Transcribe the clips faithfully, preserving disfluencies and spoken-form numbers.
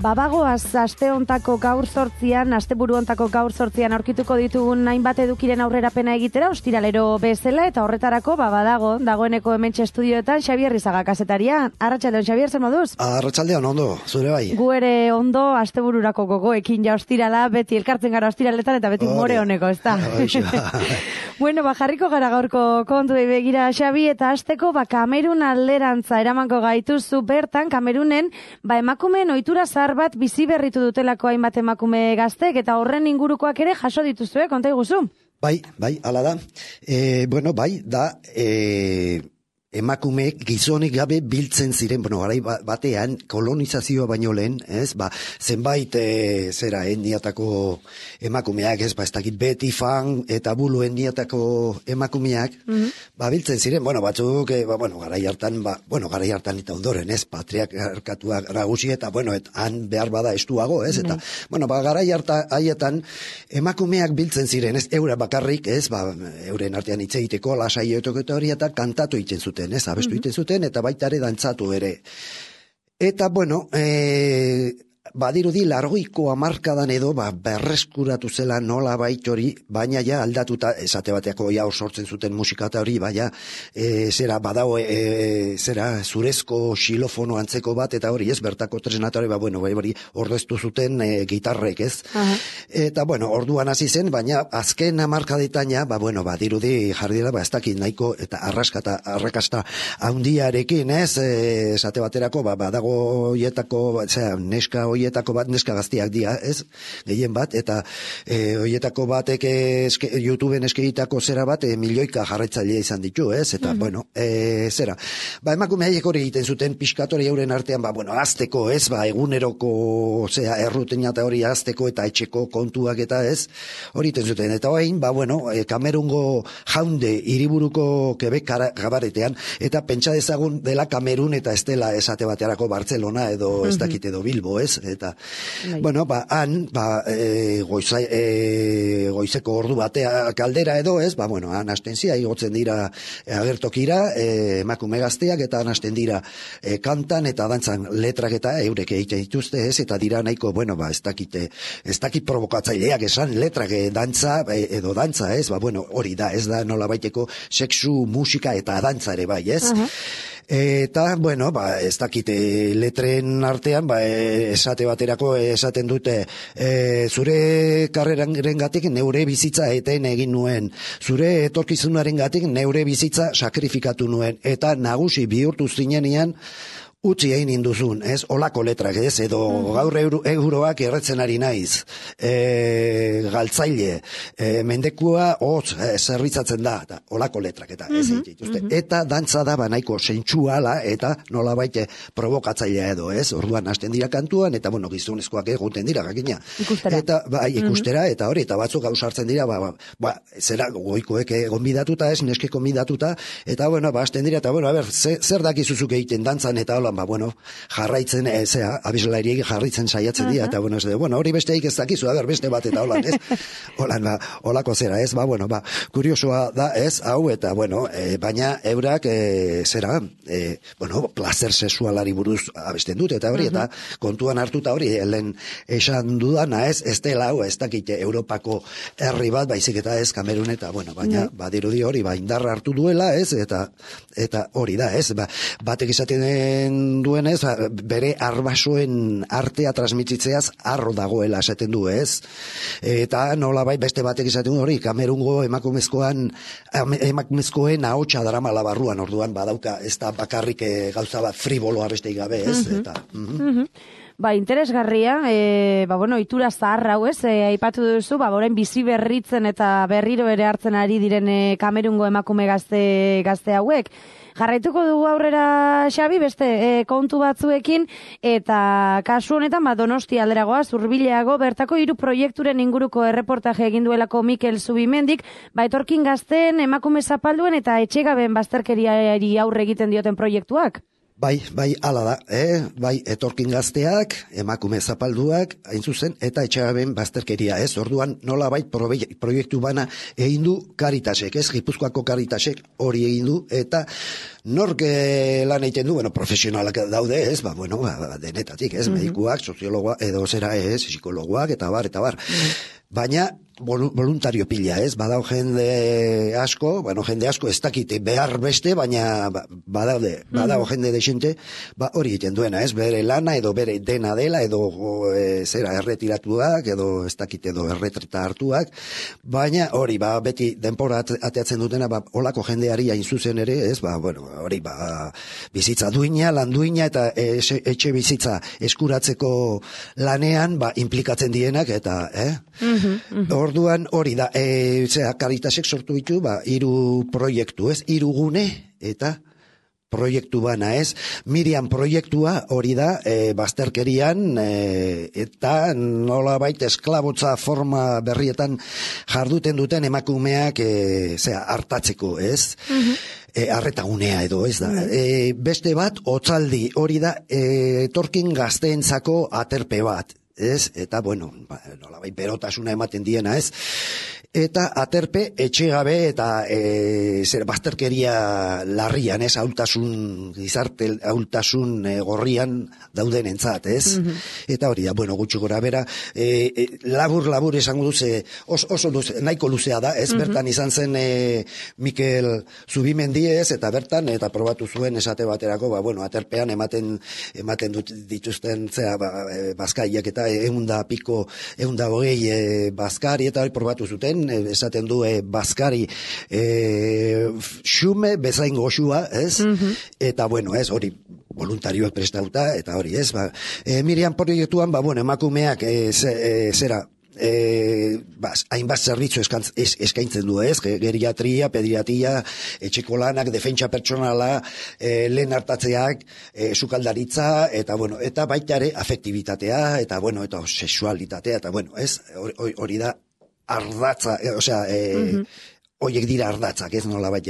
Babagoaz aste hontako gaur zortzian, asteburu hontako gaur zortzian aurkituko ditugun hainbat edukiren aurrerapena egitera, ostiralero bezala, eta horretarako babadago, dagoeneko hementxe estudioetan Xabier Rizaga kazetaria. Arratsaldeon, Xabier, zer moduz? Arratsaldeon, ondo, zure bai. Gu ere ondo, astebururako gogoekin ja ostirala, beti elkartzen gara ostiraletan eta beti more honeko, ez da? Bueno, ba, jarriko gara gaurko kontu begira, Xabi, eta hasteko ba, Kamerun alderantza eramango gaituzu bertan, Kamerunen, ba, emakumeen ohitura zahar bat bizi berritu dutelako hainbat emakume gaztek, eta horren ingurukoak ere jaso dituzue, konta iguzu? Bai, bai, hala da. E, bueno, bai, da, e, emakumeek gizonik gabe biltzen ziren, bueno, garai batean kolonizazioa baino lehen, ez, ba, zenbait, e, zera, endiatako emakumeak, ez, ba, ez dakit beti fan eta bulu endiatako emakumeak, mm-hmm. ba, biltzen ziren, bueno, batzuk, e, ba, bueno, garai hartan, ba, bueno, garai hartan eta ondoren, ez, patriarkatuak nagusi eta, bueno, et, han behar bada estuago, ez, eta, mm-hmm. bueno, ba, garai hartan, haietan, emakumeak biltzen ziren, ez, eura bakarrik, ez, ba, euren artean hitz egiteko, lasai eta hori eta kantatu egiten zuten, ez, abestu egiten zuten, eta baita ere dantzatu ere. Eta, bueno, e, badirudi largoiko hamarkadan edo, ba, berreskuratu zela nola baitori, baina ja aldatuta, esate bateako ja sortzen zuten musikata hori, baina e, zera badao, e, zera zurezko xilofono antzeko bat, eta hori ez, bertako tresnatore, ba, bueno, hori ordeztu zuten e, gitarrek, ez? Uh-huh. Eta, bueno, orduan hasi zen, baina azken hamarkadetan ja, ba, bueno, badirudi jarri dela, ba, ez dakit nahiko, eta arraskata, arrakasta handiarekin, ez? E, esate baterako, ba, badago hoietako, zera, neska hoietako bat, neska gaztiak dira, ez? Gehien bat, eta e, hoietako batek eske, YouTubeen eskeitako zera bat, e, milioika jarraitzailea izan ditu, ez? Eta, mm-hmm. bueno, e, zera. Ba, emakume haiek hori egiten zuten pixkatori euren artean, ba, bueno, azteko, ez? Ba, eguneroko, zera, errutena eta hori azteko eta etxeko kontuak eta ez, hori egiten zuten. Eta hoain, ba, bueno, e, Kamerungo jaunde hiriburuko Quebec gabaretean, eta pentsa dezagun dela Kamerun eta ez dela esate baterako Barcelona edo mm-hmm. ez dakit edo Bilbo, ez? Eta, Bai. bueno, ba, han, ba, e, goiza, e, goizeko ordu batea kaldera edo, ez, ba, bueno, han hasten zia, igotzen dira e, agertokira, e, emakume gazteak, eta han hasten dira e, kantan eta dantzan letrak eta eurek egiten dituzte, ez, eta dira nahiko, bueno, ba, ez dakit, ez dakit provokatzaileak esan letrak e, dantza, e, edo dantza, ez, ba, bueno, hori da, ez da nola baiteko sexu, musika eta dantza ere bai, ez, uh-huh. Eta, bueno, ba, ez dakite letren artean, ba, esate baterako esaten dute, e, zure karreraren gatik neure bizitza eten egin nuen, zure etorkizunaren gatik neure bizitza sakrifikatu nuen, eta nagusi bihurtu zinenean, utzi egin induzun, ez, olako letrak, ez, edo mm. gaur euro, euroak erretzen ari naiz, e, galtzaile, e, mendekua hotz, e, zerbitzatzen da, eta olako letrak, eta ez mm-hmm. dituzte. Mm-hmm. Eta dantza da, banaiko sentsuala, eta nola baite provokatzailea edo, ez, orduan hasten dira kantuan, eta bueno, gizonezkoak eguten dira, gakina. Ikustera. Eta, bai, ikustera, mm-hmm. eta hori, eta batzuk gauzartzen dira, ba, ba, ba, zera, goikoek gonbidatuta, ez, neske gonbidatuta, eta bueno, ba, hasten dira, eta bueno, a ber, zer, zer dakizuzuk egiten dantzan, eta hola, ba, bueno, jarraitzen, e, zera, abislariek jarraitzen saiatzen dira, uh-huh. eta, bueno, ez de, bueno, hori besteik ez dakizu, aber, beste bat, eta holan, ez? Holan, ba, holako zera, ez? Ba, bueno, ba, kuriosoa da, ez? Hau, eta, bueno, e, baina eurak, e, zera, e, bueno, placer sexualari buruz abesten dute, eta hori, uh-huh. eta kontuan hartuta hori, lehen esan dudana, ez? Ez dela, hau, ez dakite, Europako herri bat, baizik eta ez, Kamerun, eta, bueno, baina, uh-huh. badirudi hori, ba, indarra hartu duela, ez? Eta, eta hori da, ez? Ba, batek izaten duenez, bere arbasoen artea transmititzeaz arro dagoela esaten du, ez? Eta nolabait beste batek esaten du hori, Kamerungo emakumezkoan emakumezkoen ahotsa daramala barruan, orduan badauka, ez da bakarrik e, gauza bat friboloa besteik gabe, ez? Mm-hmm. Eta, mm-hmm. Mm-hmm. Ba, interesgarria, e, ba, bueno, itura zahar hau, ez, e, aipatu duzu, ba, orain bizi berritzen eta berriro ere hartzen ari diren e, Kamerungo emakume gazte, gazte hauek. Jarraituko dugu aurrera, Xabi, beste e, kontu batzuekin, eta kasu honetan, ba, Donostia alderagoa, Zurbileago, bertako hiru proiekturen inguruko erreportaje egin duelako Mikel Zubimendik, ba, etorkin gazten, emakume zapalduen eta etxegaben bazterkeriari aurre egiten dioten proiektuak. Bai, bai, ala da, eh? Bai, etorkin gazteak, emakume zapalduak, hain zuzen, eta etxegaben bazterkeria, ez? Orduan, nola bai, proiektu bana egin du Karitasek, ez? Gipuzkoako Karitasek hori egin du, eta nork lan egiten du, bueno, profesionalak daude, ez? Ba, bueno, ba, denetatik, ez? Mm-hmm. Medikuak, soziologoak, edo zera, ez? Psikologoak, eta bar, eta bar. Mm-hmm. Baina, voluntario pila, ez? Badao jende asko, bueno, jende asko ez dakite behar beste, baina badaude, badao mm-hmm. jende desente, ba hori egiten duena, ez? Bere lana edo bere dena dela, edo e, zera erretiratuak, edo ez dakite edo erretreta hartuak, baina hori, ba, beti denpora ateatzen dutena, ba, olako jendeari hain zuzen ere, ez? Ba, bueno, hori, ba, bizitza duina, lan duina, eta e, etxe bizitza eskuratzeko lanean, ba, implikatzen dienak, eta, eh? Mm-hmm, mm-hmm. Orduan hori da, e, zera, Karitasek sortu ditu, ba, hiru proiektu, ez? Hiru gune eta proiektu bana, ez? Miriam proiektua hori da, e, bazterkerian, e, eta nolabait esklabotza forma berrietan jarduten duten emakumeak, e, zera, hartatzeko, ez? Mm-hmm. E, arretagunea edo, ez da. Mm-hmm. E, beste bat, Otzaldi, hori da, e, etorkin gazteentzako aterpe bat. Ez, eta bueno, ba, nolabait berotasuna ematen diena, ez? Eta aterpe etxegabe eta e, zer bazterkeria larrian, ez? Ahultasun, gizarte ahultasun e, gorrian dauden entzat, ez? Mm-hmm. Eta hori da, bueno, gutxi gora bera, e, e, labur, labur esango duze, os, oso luze, nahiko luzea da, ez? Mm-hmm. Bertan izan zen e, Mikel Zubimendi, ez? Eta bertan, eta probatu zuen esate baterako, ba, bueno, aterpean ematen, ematen dut dituzten, zera, ba, e, bazkaiak eta eunda piko, eunda hogei e, bazkari, eta hori probatu zuten, e, esaten du e, bazkari e, xume bezain goxua, ez? Mm-hmm. Eta bueno, ez, hori voluntarioak prestauta, eta hori, ez? Ba, e, Miriam proiektuan, ba, bueno, emakumeak e, ze, e, zera, E, bas, hainbat zerbitzu eskantz, es, eskaintzen du, ez? Geriatria, pediatria, etxeko lanak, defentsa pertsonala, e, lehen hartatzeak, e, sukaldaritza, eta bueno, eta baita ere afektibitatea, eta bueno, eta sexualitatea, eta bueno, ez? Hori, hori da ardatza, e, osea, e, mm-hmm. Oiek dira ardatzak, ez nola baita.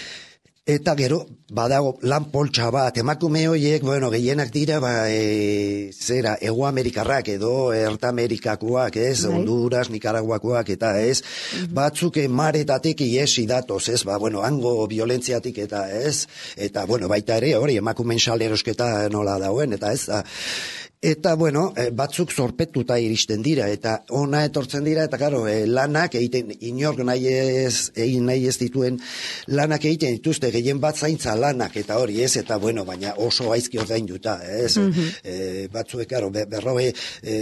Eta gero, badago lan poltsa bat, emakume horiek, bueno, gehienak dira, ba, e, zera, Ego Amerikarrak edo Erta Amerikakoak, ez, Bai. Honduras, Nikaraguakoak, eta ez, mm-hmm. batzuk maretatik iesi datoz, ez, ba, bueno, hango violentziatik, eta ez, eta, bueno, baita ere, hori, emakumen salerosketa nola dauen, eta ez, da, eta, bueno, batzuk zorpetuta iristen dira, eta ona etortzen dira, eta, karo, lanak egiten, inork nahi ez, egin nahi ez dituen lanak egiten dituzte, gehien bat zaintza lanak, eta hori ez, eta, bueno, baina oso gaizki ordainduta, ez, mm-hmm. e, batzuek, karo, berrogei,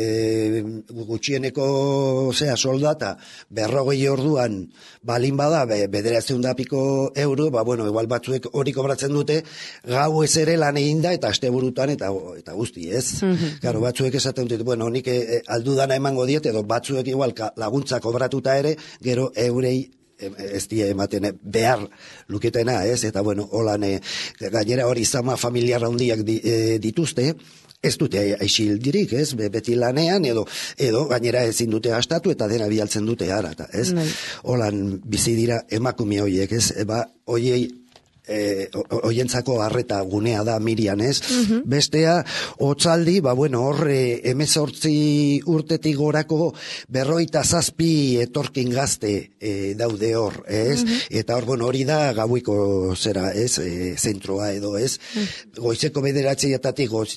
e, gutxieneko, zera, soldata, berrogei orduan, balin bada, be, bederatzen da piko euro, ba, bueno, igual batzuek hori kobratzen dute, gau ez ere lan egin da, eta asteburutan, eta, eta guzti, ez? Mm-hmm. Claro, batzuek esaten dut, bueno, nik e, aldudana emango diet, edo batzuek igual laguntza kobratuta ere, gero eurei ez die ematen behar luketena, ez? Eta bueno, holan e, gainera hori zama familiar handiak di, e, dituzte, ez dute aixildirik, ez? Beti lanean, edo edo gainera ezin dute gastatu eta dena bialtzen dute ara, ez? Holan bizi dira emakume horiek, ez? Ba, hoiei E, oientzako harreta gunea da Miriam, ez? Mm-hmm. Bestea, Otzaldi, ba, bueno, horre emezortzi urtetik gorako berroita zazpi etorkin gazte e, daude hor, ez? Mm-hmm. Eta hor, bueno, hori da gauiko zera, ez? E, zentroa edo, ez? Mm-hmm. Goizeko bederatzietatik goiz,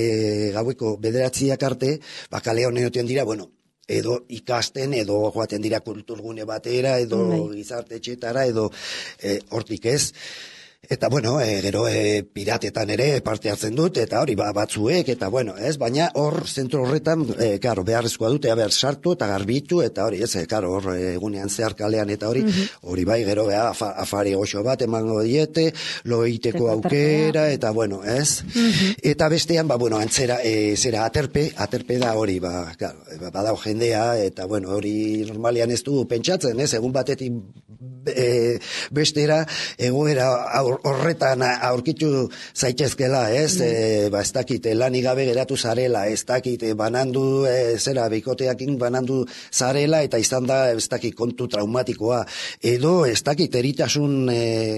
e, gauiko bederatziak arte, ba, kale honeoten dira, bueno, edo ikasten, edo joaten dira kulturgune batera, edo mm-hmm. gizarte etxetara, edo e, hortik ez. Eta, bueno, e, gero e, piratetan ere parte hartzen dut, eta hori ba, batzuek, eta bueno, ez, baina hor, zentro horretan, e, karo, beharrezkoa dute, haber sartu eta garbitu, eta hori, ez, e, karo, hor, egunean zehar kalean, eta hori, mm-hmm. hori bai, gero, beha, afa, afari goxo bat, emango diete, lo egiteko aukera, eta bueno, ez, mm-hmm. eta bestean, ba, bueno, antzera, e, zera, aterpe, aterpe da hori, ba, karo, badao jendea, eta bueno, hori normalian ez du pentsatzen, ez, egun batetik e, bestera, egoera horretan aurkitu zaitezkela, ez? Mm. E, ba, ez dakit, lanik gabe geratu zarela, ez dakit, banandu, e, zera, bikoteakin banandu zarela, eta izan da, ez dakit, kontu traumatikoa, edo, ez dakit, eritasun, e,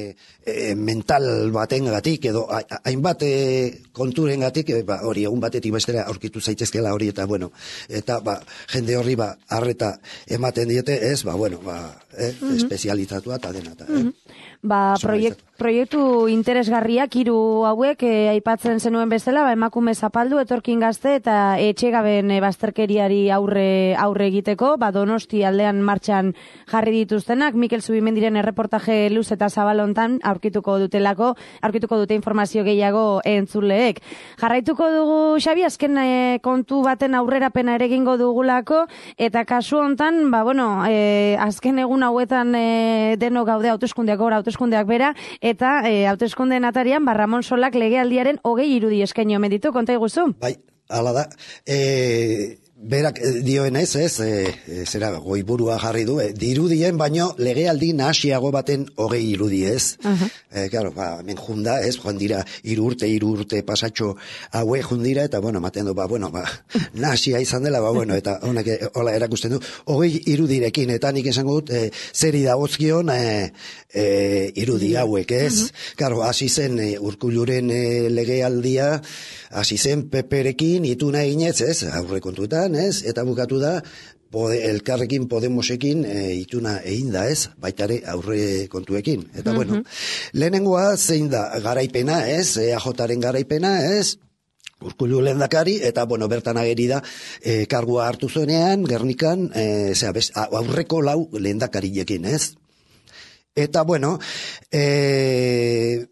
e, mental batengatik edo hainbat e, konturengatik e, ba, hori egun batetik bestera aurkitu zaitezkela hori eta bueno, eta ba, jende horri ba, arreta ematen diete, ez, ba, bueno, ba, eh, mm-hmm. espezializatua eta dena. Ta, eh? Mm-hmm. Ba, proiekt, proiektu interesgarriak hiru hauek e, aipatzen zenuen bezala, ba, emakume zapaldu, etorkin gazte eta etxegaben e, bazterkeriari aurre aurre egiteko, ba, Donosti aldean martxan jarri dituztenak, Mikel Zubimendiren erreportaje luz eta zabalontan aurkituko dutelako, aurkituko dute informazio gehiago entzuleek. Jarraituko dugu, Xabi, azken e, kontu baten aurrerapena ere egingo dugulako, eta kasu hontan, ba, bueno, e, azken egun hauetan e, deno gaude hauteskundeak gora, hauteskundeak bera, eta e, hauteskundeen atarian, ba, Ramon Solak legealdiaren hogei irudi eskaini omen ditu, konta iguzu? Bai, hala da. E, berak dioen ez, ez, e, zera, goiburua jarri du, e, dirudien baino legealdi nahasiago baten hogei irudi ez. Uh-huh. E, claro, ba, men junda, ez, joan dira, iru urte, iru urte pasatxo haue jundira, eta, bueno, maten du, ba, bueno, ba, nahasia izan dela, ba, bueno, eta honak, hola erakusten du, hogei irudirekin, eta nik esango dut, e, zeri dagozkion, e, e, irudi hauek, ez. Uh-huh. Claro, hasi zen e, Urkulluren e, legealdia, hasi zen Peperekin, ituna eginez, ez, aurre kontuetan, ez, eta bukatu da, pode, elkarrekin Podemosekin e, ituna egin da, ez, baitare aurre kontuekin. Eta, mm-hmm. bueno, lehenengoa zein da garaipena, ez, E A Jaren garaipena, ez, Urkullu lehendakari, eta, bueno, bertan ageri da, e, kargua hartu zuenean, Gernikan, e, zera, bez, aurreko lau lehendakarirekin, ez. Eta, bueno, e,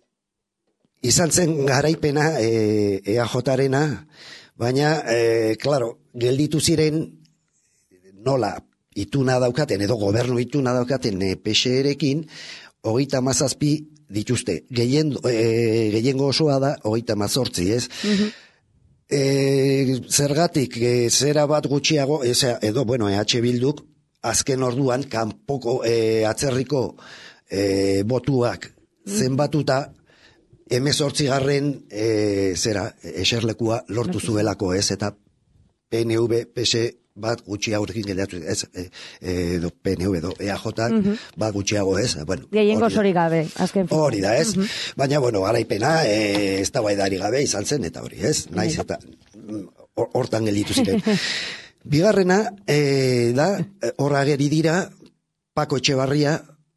izan zen garaipena e, E A Jarena, baina, e, claro, gelditu ziren nola ituna daukaten, edo gobernu ituna daukaten e, P S erekin, hogeita mazazpi dituzte. Gehien, e, gehiengo osoa da, hogeita mazortzi, ez? Mm-hmm. E, zergatik, e, zera bat gutxiago, e, edo, bueno, E H Bilduk, azken orduan, kanpoko e, atzerriko e, botuak zenbatuta, hemezortzigarren e, zera, eserlekua lortu zuelako, ez, eta P N V, P S bat gutxi aurrekin geldatu, ez, e, e, P N V, do, E A J mm-hmm. bat gutxiago, ez, bueno. Gehiengo hori gabe, azken fin. Hori da, ez, mm-hmm. baina, bueno, garaipena, e, ez da baidari gabe izan zen, eta hori, ez, naiz, eta hortan gelditu ziren. Bigarrena, e, da, horra geri dira, Pako Etxebarria,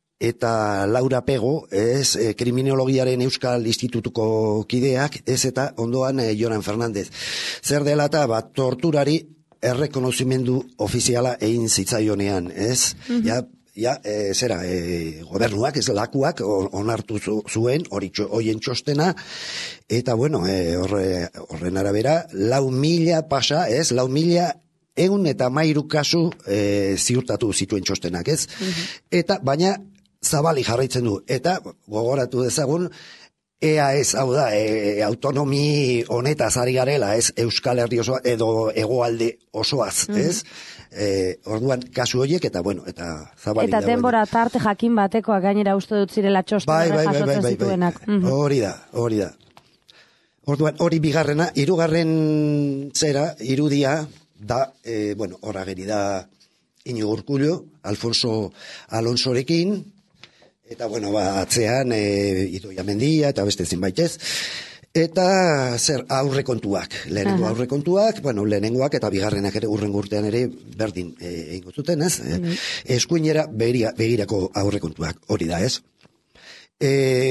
eta Laura Pego, ez, e, kriminologiaren Euskal Institutuko kideak, ez, eta ondoan e, Joran Fernandez. Zer dela eta bat torturari errekonozimendu ofiziala egin zitzaionean, ez? Mm-hmm. Ja, ja e, zera, e, gobernuak, ez lakuak, onartu zu, zuen, hori hoien txostena, eta, bueno, e, horre, horren arabera, lau mila pasa, ez, lau mila egun eta mairu kasu e, ziurtatu zituen txostenak, ez? Mm-hmm. Eta, baina, zabali jarraitzen du, eta gogoratu dezagun, ea ez, hau da, e, autonomi honetaz ari garela, ez, Euskal Herri osoa, edo hegoalde osoaz, mm-hmm. ez? E, orduan, kasu horiek, eta bueno, eta zabali. Eta denbora tarte jakin batekoak gainera uste dut zirela txosten bai, bai, jasotzen bai, bai, zituenak. Bai, bai. Hori da, hori da. Orduan, hori bigarrena, hirugarren zera, irudia, da, e, bueno, hor ageri da Iñigo Urkullu, Alfonso Alonsorekin, eta, bueno, ba, atzean, e, Idoia Mendia, eta beste zinbaitez. Eta, zer, aurrekontuak. Lehenengo aurrekontuak, bueno, lehenengoak eta bigarrenak ere, urrengo urtean ere, berdin egingo e, zuten, ez? Mm. Eskuinera begira, begirako aurrekontuak, hori da, ez? E,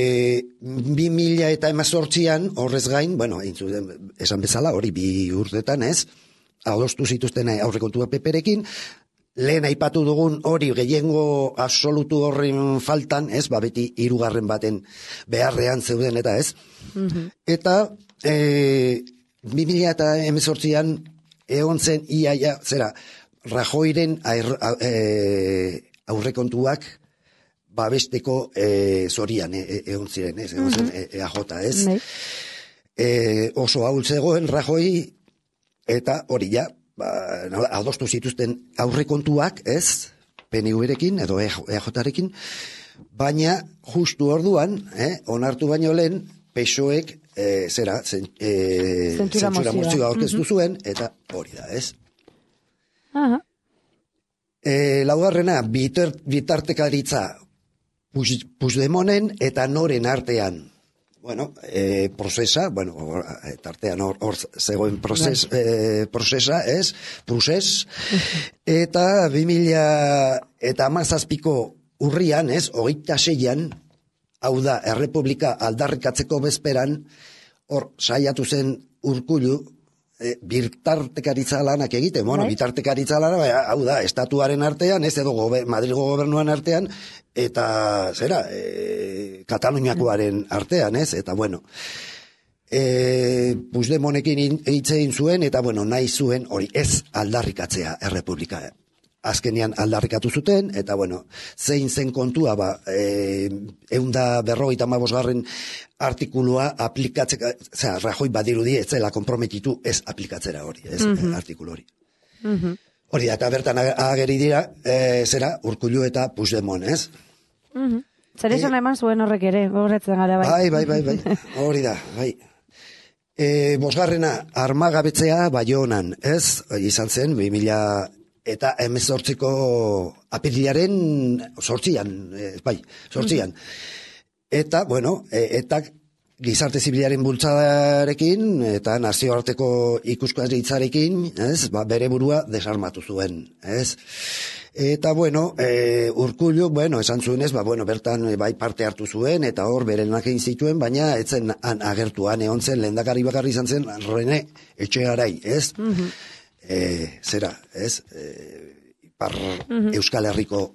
bi mila eta emezortzian, horrez gain, bueno, eintzuden, esan bezala, hori bi urtetan, ez? Adostu zituzten aurrekontuak Peperekin, lehen aipatu dugun hori gehiengo absolutu horren faltan, ez, ba beti hirugarren baten beharrean zeuden eta ez. Mm-hmm. Eta e, bi mila eta hemezortzian egon zen iaia, zera, Rajoyren e, aurrekontuak babesteko e, zorian e, egon ziren, ez, egon zen mm-hmm. E A J, ez. E, oso ahul zegoen Rajoy, eta hori ja, ba, adostu zituzten aurrekontuak, ez, P N V-rekin edo E A J-rekin, baina justu orduan, eh, onartu baino lehen, P S O E-ek eh, zera, zen, eh, zentsura mozioa aurkeztu zuen, eta hori da, ez. Aha. Eh, laugarrena, bitar, bitartekaritza Puigdemonen eta noren artean. Bueno, eh, prozesa, bueno, tartean hor, hor zegoen prozes, eh, prozesa, ez, prozes, eta bi mila eta hamazazpiko urrian, ez, hogeita seian, hau da, Errepublika aldarrikatzeko bezperan, hor, saiatu zen Urkullu, e, bitartekaritza lanak egiten, bueno, bitartekaritza lanak, hau da, estatuaren artean, ez edo gober, Madrilgo gobernuan artean, eta, zera, e, Kataluniakoaren artean, ez, eta, bueno, e, Puigdemonekin hitzein zuen, eta, bueno, nahi zuen, hori, ez aldarrikatzea Errepublika. Azkenean aldarrikatu zuten, eta, bueno, zein zen kontua, ba, e, eunda berrogeita hamabosgarren artikulua aplikatzeka, zera, Rajoy badirudi ez zela konprometitu ez aplikatzera hori, ez, mm -hmm. artikulu hori. Mm -hmm. Hori da, eta bertan ageri dira, e, zera, Urkullu eta Puigdemont, ez? Mm -hmm. Zer esan eman zuen horrek ere, gogoratzen gara, bai. Bai, bai, bai, bai, hori da, bai. E, bosgarrena, armagabetzea Baionan, ez? Izan zen, bi mila eta hemezortziko apirilaren sortzian, e, bai, sortzian. Mm-hmm. Eta, bueno, e, eta gizarte zibilaren bultzadarekin eta nazioarteko ikuskaritzarekin, ez, ba, bere burua desarmatu zuen, ez. Eta, bueno, e, Urkullu, bueno, esan zuen ez, ba, bueno, bertan e, bai parte hartu zuen, eta hor berenak egin zituen, baina etzen an, agertuan egon zen, lehendakari bakarri izan zen, Rene Etxegarai, ez? Mm-hmm. E, zera, ez? E, ipar mm-hmm. Euskal Herriko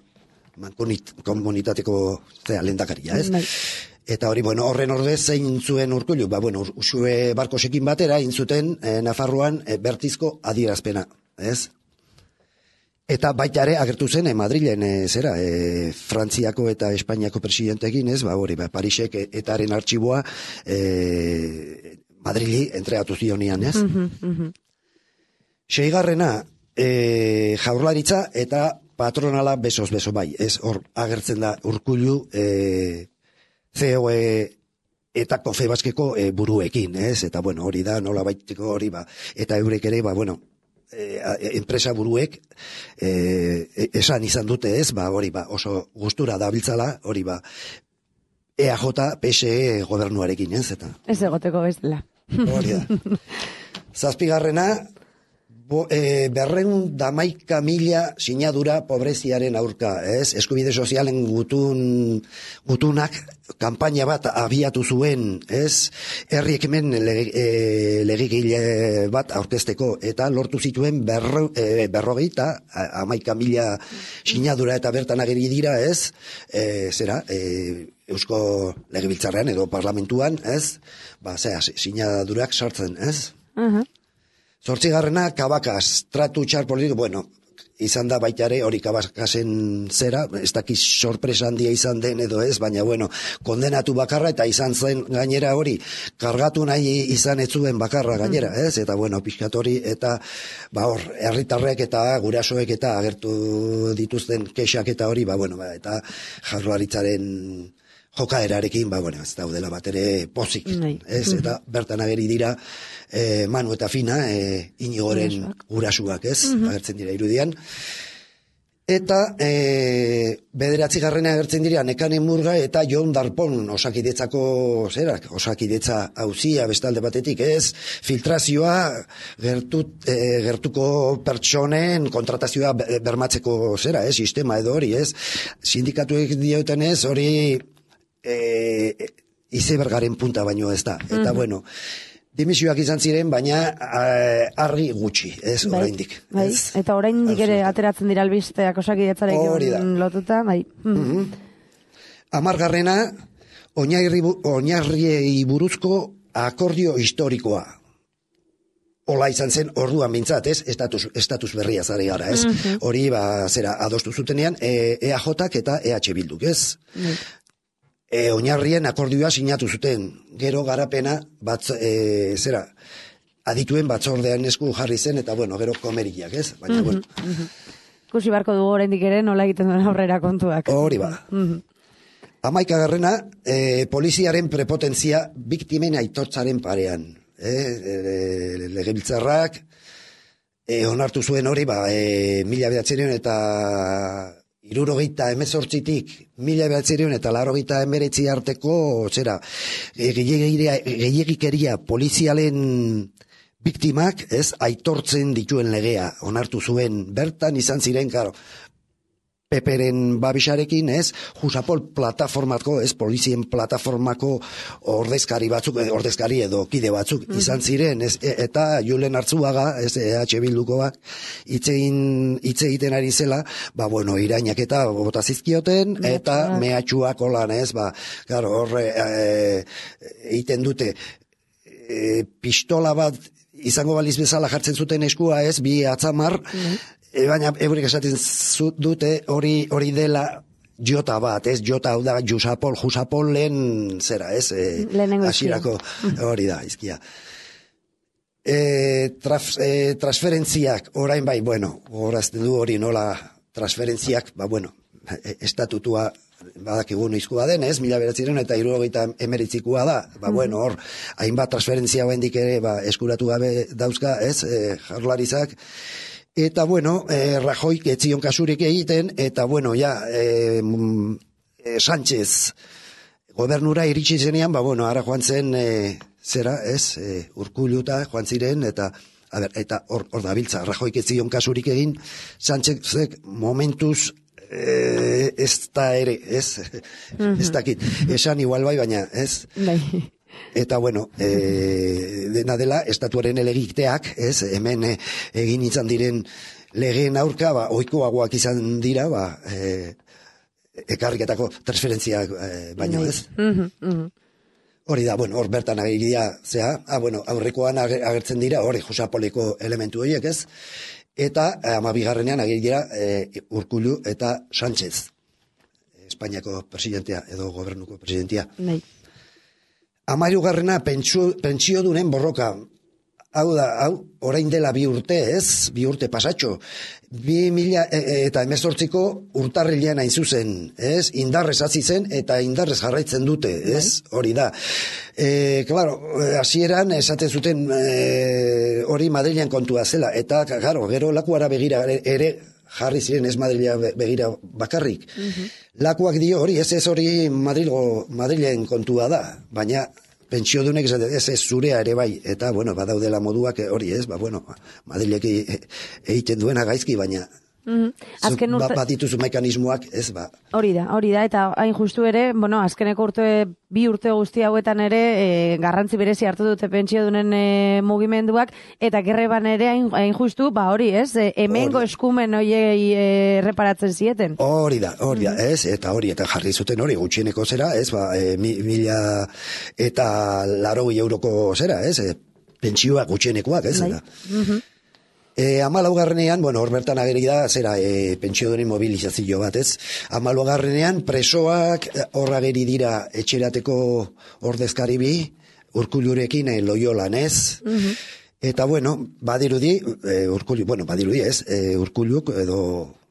komunitateko zera, lehendakaria, ez? Mm-hmm. Eta hori, bueno, horren ordez zein zuen Urkullu, ba, bueno, Usue Barkosekin batera, intzuten e, Nafarroan e, bertizko adierazpena, ez? Eta baita ere agertu zen e, Madrilen, e, zera, e, Frantziako eta Espainiako presidentekin, ez? Ba, hori, ba, Parisek etaren artxiboa e, Madrili entregatu zionian, ez? Mm-hmm, mm-hmm. Seigarrena, e, Jaurlaritza eta patronala besoz beso bai, ez? Hor agertzen da Urkullu e, C O E eta Confebaskeko e, buruekin, ez? Eta, bueno, hori da, nola baitiko hori, ba, eta eurek ere, ba, bueno, e, enpresa buruek e, esan izan dute, ez? Ba, hori, ba, oso gustura dabiltzala, hori, ba, E A J, P S E gobernuarekin, ez? Eta ez egoteko bezala. Hori da. Zazpigarrena, Bo, e, berreun damaika mila sinadura pobreziaren aurka, ez? Eskubide sozialen gutun, gutunak kanpaina bat abiatu zuen, ez? Herri ekimen leg, e, legigile bat aurkezteko, eta lortu zituen berro, e, berrogeita amaika mila sinadura eta bertan ageri dira, ez? E, zera, e, Eusko Legebiltzarrean edo parlamentuan, ez? Ba, zera, sinadurak sartzen, ez? Uh-huh. Zortzigarrena, Kabakaz, tratu txar politiko, bueno, izan da baita ere hori Kabakazen zera, ez dakiz sorpresa handia izan den edo ez, baina bueno, kondenatu bakarra eta izan zen gainera hori, kargatu nahi izan ez zuen bakarra gainera, ez? Eta bueno, pixkat hori, eta ba hor, herritarrek eta gurasoek eta agertu dituzten kexak eta hori, ba bueno, ba, eta Jaurlaritzaren jokaerarekin, ba, bueno, ez daudela bat ere pozik, ez, eta bertan ageri dira e, Manu eta Fina, e, Inigoren gurasuak, ez, mm-hmm. agertzen dira irudian, eta e, bederatzi garrena agertzen dira Nekane Murga eta Jon Darpon osakidetzako, zerak, osakidetza hauzia bestalde batetik, ez, filtrazioa gertut, e, gertuko pertsonen kontratazioa bermatzeko zera, ez, sistema edo hori, ez, sindikatuek dioten ez, hori E, izebergaren punta baino ez da. Eta mm-hmm. bueno, dimisioak izan ziren, baina argi gutxi, ez, bai, oraindik. Bai, ez? Eta oraindik ere ateratzen dira albisteak osakidetzarekin lotuta, bai. Mm. Mm-hmm. Amargarrena, oinarriei buruzko akordio historikoa. Ola izan zen orduan bintzat, ez, estatus, estatus berria zari gara, ez. Mm-hmm. Hori, ba, zera, adostu zutenean, e, EAJak eta E H Bilduk, ez. Mm. E, oinarrien akordioa sinatu zuten, gero garapena bat, e, zera, adituen batzordean esku jarri zen, eta bueno, gero komeriak, ez? Baina, mm-hmm, bueno. Mm-hmm. Kusi barko dugu oraindik ere nola egiten duen aurrera kontuak. Hori ba. Mm-hmm. Amaika garrena, e, poliziaren prepotentzia biktimen aitortzaren parean. E, e, Legebiltzarrak, e, onartu zuen hori, ba, e, mila behatzerion eta irurogeita emezortzitik mila bederatziehun eta laurogeita hemeretzi arteko, zera, gehiegikeria polizialen biktimak, ez, aitortzen dituen legea, onartu zuen, bertan izan ziren, karo, Peperen babisarekin, ez, Jusapol plataformako, ez, polizien plataformako ordezkari batzuk, ordezkari edo kide batzuk mm-hmm. izan ziren, ez, eta Julen Artzuaga, ez, E H Bildukoak, hitzein, hitz egiten ari zela, ba, bueno, irainak eta bota zizkioten, eta yeah. mehatxuak olan, ez, ba, claro, horre, egiten dute, e, pistola bat, izango baliz bezala jartzen zuten eskua, ez, bi atzamar, mm-hmm. E, baina eurik esaten dute hori hori dela jota bat, ez, jota hau da Jusapol, Jusapol lehen zera, ez, e, hasierako hori da, izkia. E, traf, e, transferentziak, orain bai, bueno, horazten du hori nola transferentziak, ba, bueno, estatutua badakigu noizkoa den, ez, mila bederatziehun eta hirurogeita hemeretzikoa da, ba, bueno, hor, hainbat transferentzia hoendik ere, ba, eskuratu gabe dauzka, ez, e, Jaurlaritzak. Eta, bueno, eh, Rajoik etzion kasurik egiten, eta, bueno, ja, eh, eh, Sánchez gobernura iritsi zenean, ba, bueno, ara joan zen, eh, zera, ez, eh, Urkulluta joan ziren, eta, a ber, eta hor, hor da biltza, Rajoik etzion kasurik egin, Sánchezek momentuz, eh, ez da ere, ez, mm-hmm. ez dakit, esan igual bai, baina, ez, bai. Eta, bueno, e, dena dela, estatuaren elegiteak, ez, hemen e, egin izan diren legeen aurka, ba, oikoagoak izan dira, ba, e, ekarriketako transferentziak e, baino, ez? Hori da, bueno, hor bertan ageria, zea, ah, bueno, aurrekoan agertzen dira, hori, Jusapoleko elementu horiek, ez? Eta, amabigarrenean ageria e, Urkullu eta Sánchez, Espainiako presidentea, edo gobernuko presidentea. Nei. Amairugarrena pentsio dunen borroka. Hau da, hau, orain dela bi urte, ez? Bi urte pasatxo. Bi mila e, e, eta emezortziko urtarrilean hain zuzen, ez? Indarrez hasi zen eta indarrez jarraitzen dute, ez? Hori da. E, claro, hasieran esaten zuten e, hori Madrilen kontua zela. Eta, claro, gero lakuara begira ere jarri ziren, ez Madrila begira bakarrik. Mm-hmm. Lakuak dio hori, ez ez hori Madrilgo, Madrilen kontua da, baina pentsiodunek ez ez zurea ere bai, eta, bueno, badaudela moduak hori, ez, ba, bueno, Madrilek egiten duena gaizki, baina Mm-hmm. Azken urte... Bat dituzu mekanismoak, ez ba. Hori da, hori da, eta hain justu ere, bueno, azkeneko urte, bi urte guzti hauetan ere, e, garrantzi berezi hartu dute pentsiodunen e, mugimenduak, eta gerreban ere hain, hain justu, ba hori, ez, e, hemengo eskumen hoiei e, reparatzen zieten. Hori da, hori da, mm-hmm. ez, eta hori, eta jarri zuten hori, gutxieneko zera, ez, ba, e, mi, mila eta larogei euroko zera, ez, e, pentsioak gutxienekoak, ez, eta. Mm-hmm. E, amalaugarrenean, bueno, hor bertan ageri da, zera, e, pentsiodunen mobilizazio bat, ez? Amalaugarrenean, presoak hor ageri dira etxerateko ordezkari bi, Urkullurekin e, Loiolan, ez? Mm-hmm. Eta, bueno, badirudi, e, Urkullu, bueno, badirudi, ez? E, Urkulluk edo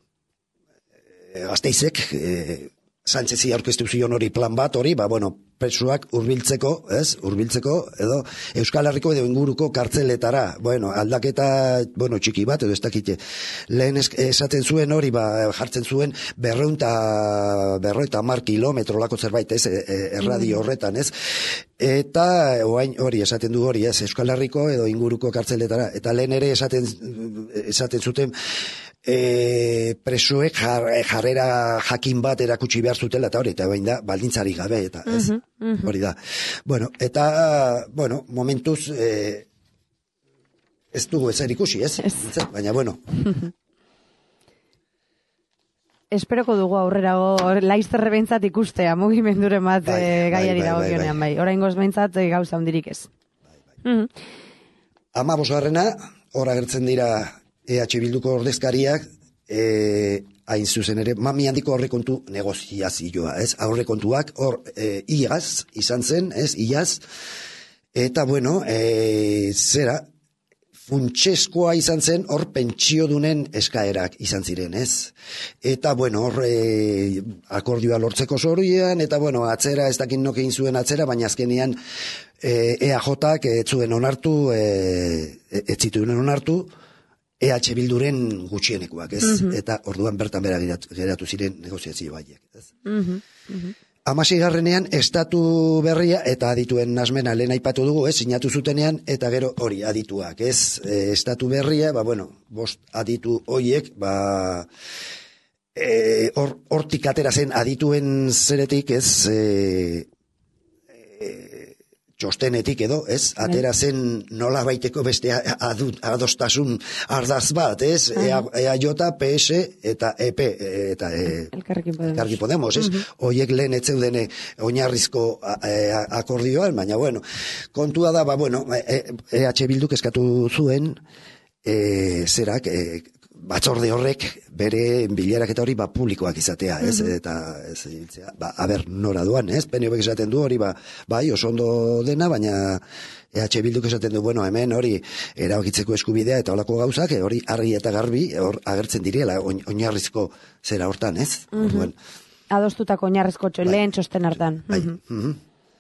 e, Gasteizek, e, Sánchezi aurkeztu zion hori plan bat hori, ba, bueno, presoak hurbiltzeko, ez, hurbiltzeko, edo Euskal Herriko edo inguruko kartzeletara, bueno, aldaketa, bueno, txiki bat, edo ez dakite, lehen esaten zuen hori, ba, jartzen zuen berreunta, berroita mar kilometro lako zerbait, ez, erradio horretan, ez, eta oain hori esaten du hori, ez, Euskal Herriko edo inguruko kartzeletara, eta lehen ere esaten, esaten zuten, E, presoek jar, jarrera jakin bat erakutsi behar zutela eta hori, eta bain da, baldintzari gabe, eta ez, mm-hmm, mm-hmm. hori da. Bueno, eta, bueno, momentuz, e, ez dugu ezer ikusi, ez? ez? Baina, bueno. Esperoko dugu aurrerago, laizterre behintzat ikustea, mugimenduren bat bai, e, gaiari bai, dago bai, gionean, bai. bai. Oraingoz behintzat e, gauza handirik ez. Bai, bai. Mm-hmm. Ama bosgarrena, hor agertzen dira E H Bilduko ordezkariak, e, hain zuzen ere, mami handiko aurrekontu negoziazioa, ez? Aurrekontuak hor e, iaz, izan zen, ez? Iaz, eta bueno, e, zera, funtseskoa izan zen, hor pentsiodunen eskaerak izan ziren, ez? Eta bueno, hor e, akordioa lortzeko zorian, eta bueno, atzera, ez dakin nokein zuen atzera, baina azkenean e, E A Jak ez zuen onartu, e, ez zituen onartu, E H Bilduren gutxienekoak, ez? Mhm. Eta orduan bertan bera geratu, geratu ziren negoziazio baiek, ez? Mhm, mhm. Hamaseigarrenean estatu berria eta adituen nasmena lehen aipatu dugu, ez, sinatu zutenean, eta gero hori adituak, ez, e, estatu berria, ba, bueno, bost aditu hoiek, ba, e, or, hortik atera zen adituen zeretik, ez, e, e, txostenetik edo, ez, atera zen nola baiteko beste adut, adostasun ardaz bat, ez, E A J, P S eta E P, eta e, Elkarrekin Podemos. Elkarrekin Podemos, ez, Mhm. hoiek lehen etzeuden oinarrizko e, akordioan, baina, bueno, kontua da, ba, bueno, E H Bilduk eskatu zuen, e, zerak, e, batzorde horrek bere bilerak eta hori ba publikoak izatea, ez, Mhm. eta ez hiltzea, ba, aber nora duan, ez, P N Vek esaten du hori, ba, bai, oso ondo dena, baina E H Bilduk esaten du, bueno, hemen hori erabakitzeko eskubidea eta holako gauzak, e, hori argi eta garbi, hor agertzen direla, oin- oinarrizko zera hortan, ez? Mhm. Orduan, Adostutako oinarrizko txo, lehen txosten hartan. bai, Mhm. mhm.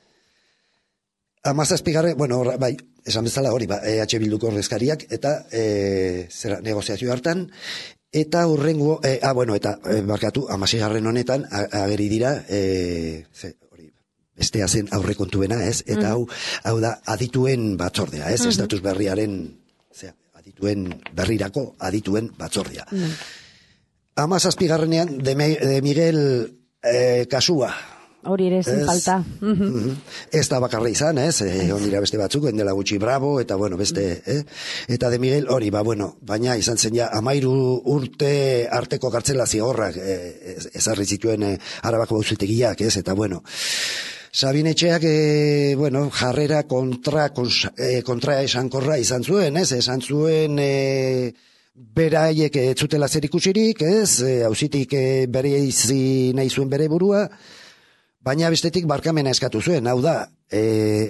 Amazazpigarre, bueno, horra, bai, esan bezala hori, ba, E H Bilduko ordezkariak, eta e, zera, negoziazio hartan, eta hurrengo, e, ah, bueno, eta e, barkatu, amaseigarren honetan, a- ageri dira, e, ze, hori, bestea zen aurrekontuena, ez? Eta hau, hau da, adituen batzordea, ez? Estatus berriaren, zera, adituen berrirako, adituen batzordea. Amazazpigarrenean, de, Me- de Miguel e, kasua, Hori ere ezin Ez. falta. Mhm. Mhm. Ez da bakarra izan, ez? E, ondira beste batzuk, endela gutxi Bravo, eta bueno, beste, eh? Eta de Miguel hori, ba, bueno, baina izan zen ja, amairu urte arteko kartzela zigorrak eh, ez- ezarri zituen eh, Arabako auzitegiak, ez? Eta bueno, Sabin Etxeak, e, bueno, jarrera kontra, kons, e, kontra esankorra izan zuen, ez? Esan zuen, e, beraiek ez zutela zer ikusirik, ez? E, auzitik e, bere izi nahi zuen bere burua, baina bestetik barkamena eskatu zuen, hau da, e,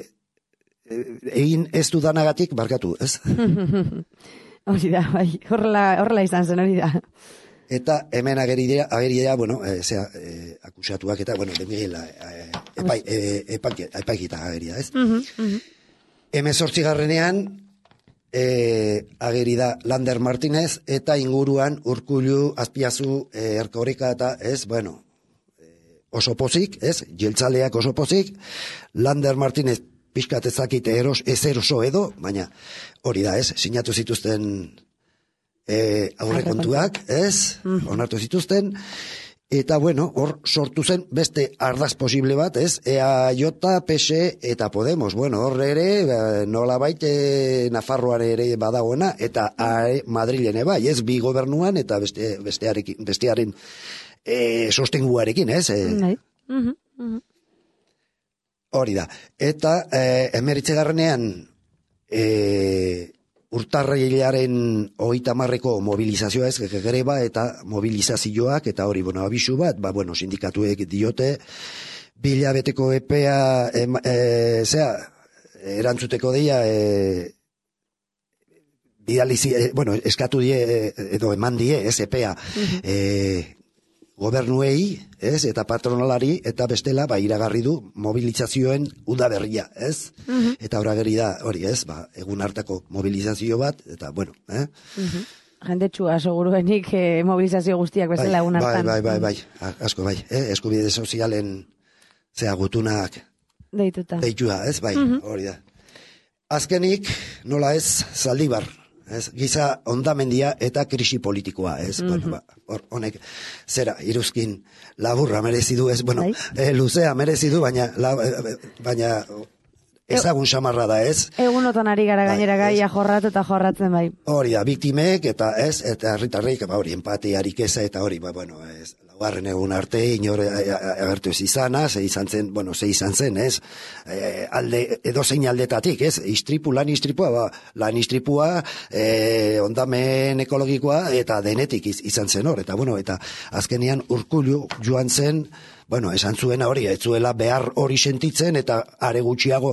e, egin ez dudanagatik barkatu, ez? Hori da, bai, horrela, horrela izan zen, hori da. Eta hemen ageri dira, ageri dira, bueno, e, zera, e, akusatuak eta, bueno, de Miguel, e, epai, e, epai, epaikita ageria, ez? Mhm, mhm. Hemezortzigarrenean, e, ageri da Lander Martinez, eta inguruan Urkullu, Azpiazu, e, Erkoreka eta, ez, bueno, oso pozik, ez, jeltzaleak oso pozik, Lander Martinez pixkat ezakite eros, ez eroso edo, baina hori da, ez, sinatu zituzten e, aurrekontuak, ez, onartu zituzten, eta bueno, hor sortu zen beste ardaz posible bat, ez, E A J, P S eta Podemos, bueno, hor ere, nola baite Nafarroan ere badagoena, eta are, Madrilen bai, ez, bi gobernuan, eta beste, bestearekin, bestearen E, sostenguarekin, ez? E, Bai. Mhm, mhm. hori da. Eta e, emeritzegarrenean e, urtarrilaren hogeita hamarreko mobilizazioa, ez, greba eta mobilizazioak, eta hori, bueno, abisu bat, ba, bueno, sindikatuek diote, bilabeteko epea, em, e, zera, erantzuteko deia, e, bidalizi, e, bueno, eskatu die, edo eman die, ez, epea, Mhm. e, gobernuei, ez, eta patronalari, eta bestela, ba, iragarri du mobilizazioen udaberria, ez? Mhm. Eta hor ageri da, hori, ez, ba, egun hartako mobilizazio bat, eta, bueno, eh? Mhm. Jendetsua seguruenik eh, mobilizazio guztiak bezala egun bai, hartan. bai, bai, bai, a- asko bai, eh? Eskubide sozialen, zea, gutunak Deituta. deitua, ez, bai, hori da. Azkenik, nola ez, Zaldibar, ez, giza ondamendia eta krisi politikoa, ez, bueno, ba, hor, honek, zera, iruzkin laburra merezi du, ez, bueno, Bai. eh, luzea merezi du, baina, la, eh, baina, ezagun xamarra da, ez, Egunotan ari gara Bai, gainera ez. gaia jorratu eta jorratzen bai. hori da, biktimek, eta ez, eta herritarreik, ba, hori, empatiarik eza, eta hori, ba, bueno, ez, laugarren egun arte, inor eh, agertu ez izana, ze izan zen, bueno, ze izan zen, ez, e, alde, edo zein aldetatik, ez, istripu, lan istripua, ba, lan istripua, e, ondamen ekologikoa, eta denetik iz, izan zen hor, eta, bueno, eta azkenean Urkullu joan zen, bueno, esan zuena hori, ez zuela behar hori sentitzen, eta are gutxiago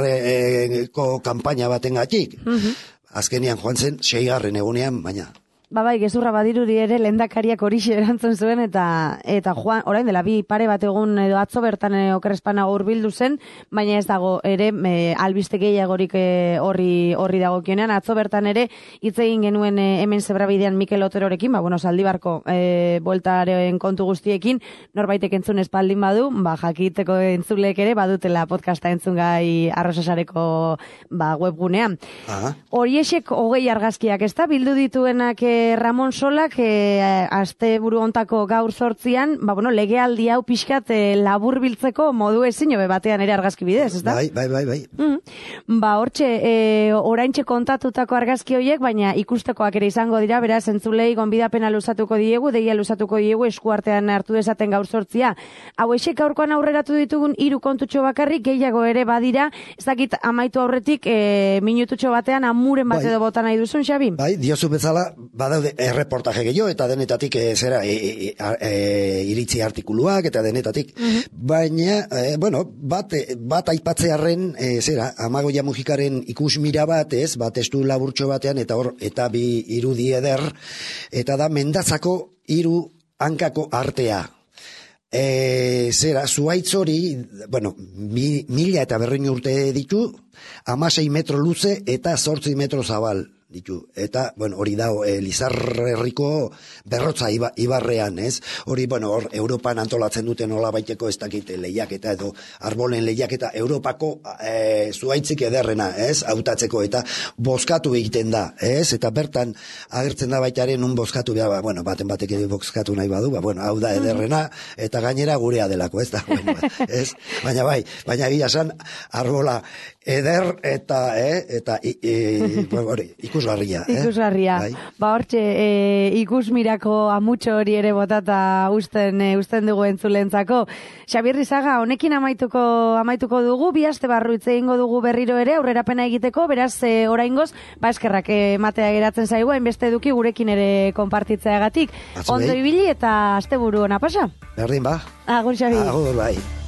Twitterreko kanpaina batengatik. Azkenean joan zen, seigarren egunean, baina Ba bai, gezurra badirudi ere lehendakariak horixe erantzun zuen eta eta Juan, orain dela bi pare bat egun edo atzo bertan e, okerrespanago hurbildu zen, baina ez dago ere e, albiste gehiagorik e, horri horri dagokionean. Atzo bertan ere hitz egin genuen e, hemen Zebrabidean Mikel Oterorekin, ba bueno, Zaldibarko e, bueltaren kontu guztiekin, norbaitek entzun espaldin badu, ba jakiteko entzulek ere badutela podcasta entzungai Arrosasareko ba webgunean. Horiexek hogei argazkiak, ezta bildu dituenak e, Ramon Solak e, asteburu hontako gaur sortzian, ba bueno, legealdi hau pixkat e, labur biltzeko modu ezin hobe batean ere argazki bidez, ezta? Bai, bai, bai, bai. Mm. Ba, hortxe, e, oraintxe kontatutako argazki horiek, baina ikustekoak ere izango dira, beraz, entzulei gonbidapena luzatuko diegu, deia luzatuko diegu, eskuartean hartu dezaten gaur sortzia. Hau esek gaurkoan aurreratu ditugun hiru kontutxo bakarrik, gehiago ere badira, ez dakit amaitu aurretik e, minututxo batean amuren bat edo bota nahi duzun, Xabi? Bai, diozu bezala, badaude erreportaje gehiago, eta denetatik e, zera e, e, e, iritzi artikuluak, eta denetatik, uh-huh. baina, e, bueno, bat, bat aipatzearen, e, zera, Amagoia Mujikaren ikusmira bat, ez, bat estu laburtxo batean, eta hor, eta bi irudi eder, eta da Mendazako hiru hankako artea. E, zera, zuaitz hori, bueno, mi, mila eta berrein urte ditu, hamasei metro luze eta zortzi metro zabal ditu. Eta, bueno, hori da, e, Lizarrerriko berrotza iba, ibarrean, ez? Hori, bueno, hor, Europan antolatzen duten nola baiteko ez dakite lehiaketa edo arbolen lehiaketa Europako e, zuaitzik ederrena, ez? Hautatzeko eta bozkatu egiten da, ez? Eta bertan agertzen da baitaren un bozkatu, ba, bueno, baten batek edo bozkatu nahi badu, ba, bueno, hau da ederrena, eta gainera gurea delako, ez da? Bueno, ez? Baina bai, baina gila esan, arbola eder eta, eh? Eta, e, e, hori, ikusgarria, eh? Ikusgarria. Bai. Ba, hortxe, e, ikusmirako amutxo hori ere botata usten, e, usten dugu entzulentzako. Xabier Rizaga, honekin amaituko amaituko dugu, bi aste barru hitz egingo dugu berriro ere, aurrerapena egiteko, beraz, e, oraingoz, ba, eskerrak ematea geratzen zaigu, hainbeste eduki gurekin ere konpartitzeagatik. Ondo ibili eta asteburu ona pasa. Berdin, ba. Agur, Xabi. Agur, bai.